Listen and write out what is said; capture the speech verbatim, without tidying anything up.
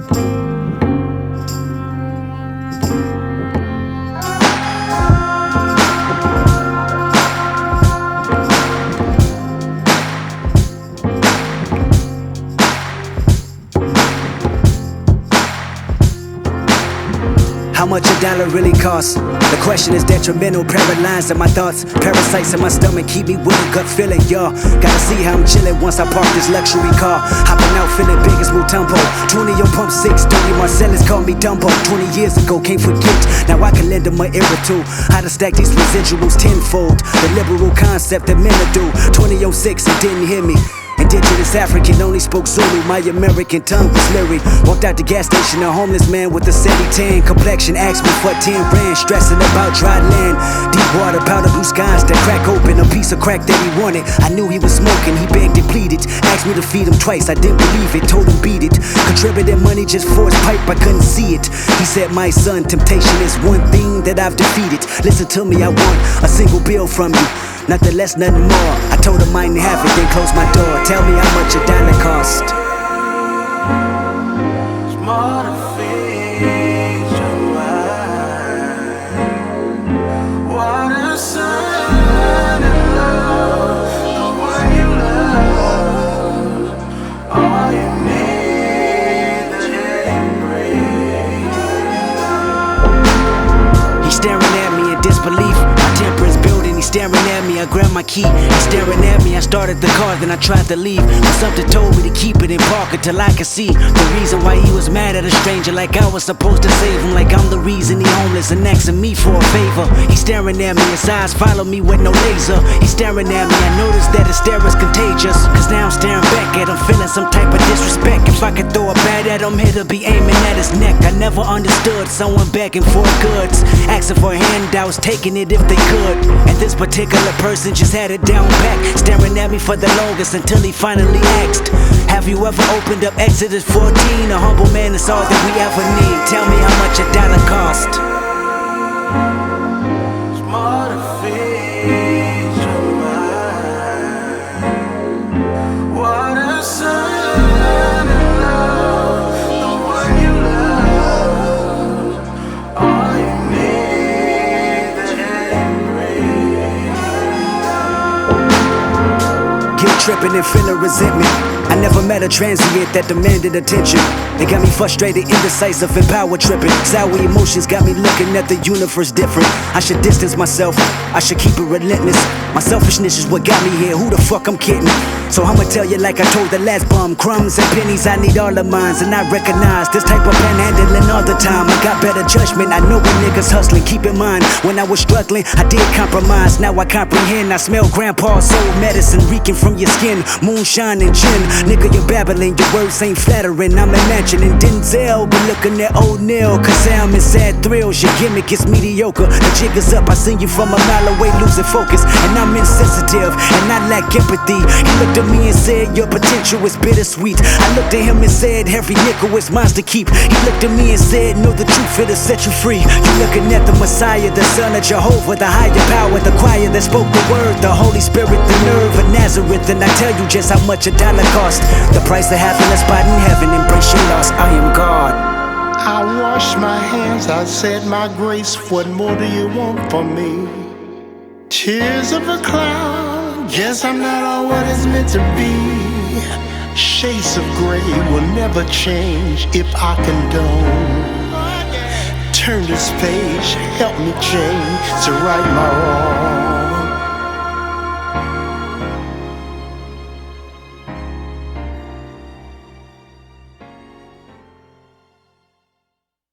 How much a dollar really costs? The question is detrimental, paralyzed in my thoughts. Parasites in my stomach keep me with a gut feeling, y'all. Gotta see how I'm chillin' once I park this luxury car. Hopping out feeling big as Mutombo. twenty on pump six, thirty Marcellus called me Dumbo. twenty years ago, can't forget. Now I can lend them an ear or two. How to stack these residuals tenfold. The liberal concept that men do. twenty oh six, it didn't hear me. Indigenous African, only spoke Zulu. My American tongue was lyric. Walked out the gas station, a homeless man with a sandy tan complexion. Asked me for ten rand, stressing about dry land. Deep water, powder blue skies that crack open. A piece of crack that he wanted. I knew he was smoking, he begged and pleaded. Asked me to feed him twice, I didn't believe it. Told him beat it. Contributed money just for his pipe, I couldn't see it. He said, my son, temptation is one thing that I've defeated. Listen to me, I want a single bill from you. Nothing less, nothing more. I told him I didn't have it, then closed my door. Tell me how much a dollar cost. It's more to feed your mind. Water, sun, and love. The one you love. All you need to breathe. He's staring at me in disbelief. My temper is building. He's staring at me, I grabbed my key. He's staring at me, I started the car, then I tried to leave. But something told me to keep it in park until I could see the reason why he was mad at a stranger. Like I was supposed to save him, like I'm the reason he homeless and asking me for a favor. He's staring at me, his eyes follow me with no laser. He's staring at me, I noticed that his stare is contagious. Cause now I'm staring back at him, feeling some type of disrespect. If I could throw a bat at him, it'll be aiming at his neck. I never understood someone begging for goods, asking for handouts, taking it if they could. And this particular person just had it down back, staring at me for the longest until he finally asked, have you ever opened up Exodus fourteen? A humble man is all that we ever need. Tell me how much a dollar cost. It's more to feed your mind. Water, sun, and love. The one you love. All you need to breathe. Guilt tripping and feeling resentment. I never met a transient that demanded attention. It got me frustrated, indecisive, and power tripping. Sour emotions got me looking at the universe different. I should distance myself, I should keep it relentless. My selfishness is what got me here, who the fuck I'm kidding? So I'ma tell you like I told the last bum. Crumbs and pennies, I need all of mine. And I recognize this type of panhandling all the time. I got better judgment, I know when niggas hustling. Keep in mind, when I was struggling, I did compromise. Now I comprehend, I smell grandpa's soul medicine reeking from your skin. Moonshine and gin. Nigga, you're babbling, your words ain't flattering. I'm imagining Denzel, but looking at O'Neal. Cause I'm in sad thrills, your gimmick is mediocre. The jig is up, I seen you from a mile away, losing focus. And I'm insensitive, and I lack empathy. He looked at me and said, your potential is bittersweet. I looked at him and said, every nickel is mine to keep. He looked at me and said, know the truth, it'll set you free. You looking at the Messiah, the Son of Jehovah, the higher power, the choir that spoke the word, the Holy Spirit, the nerve of Nazareth. And I tell you just how much a dollar costs. The price of having a spot in heaven. Embrace your loss, I am God. I wash my hands, I said my grace. What more do you want from me? Tears of a cloud, guess I'm not all what it's meant to be. Shades of gray will never change if I condone. Turn this page, help me change to right my wrong.